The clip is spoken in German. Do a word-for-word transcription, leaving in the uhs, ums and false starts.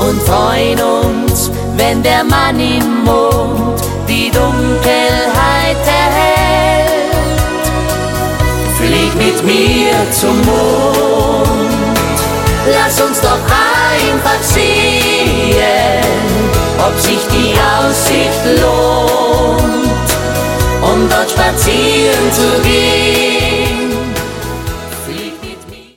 und freuen uns, wenn der Mann im Mond die Dunkelheit erhellt. Flieg mit mir zum Mond, lass uns doch einfach sehen, ob sich die Aussicht lohnt, um dort spazieren zu gehen.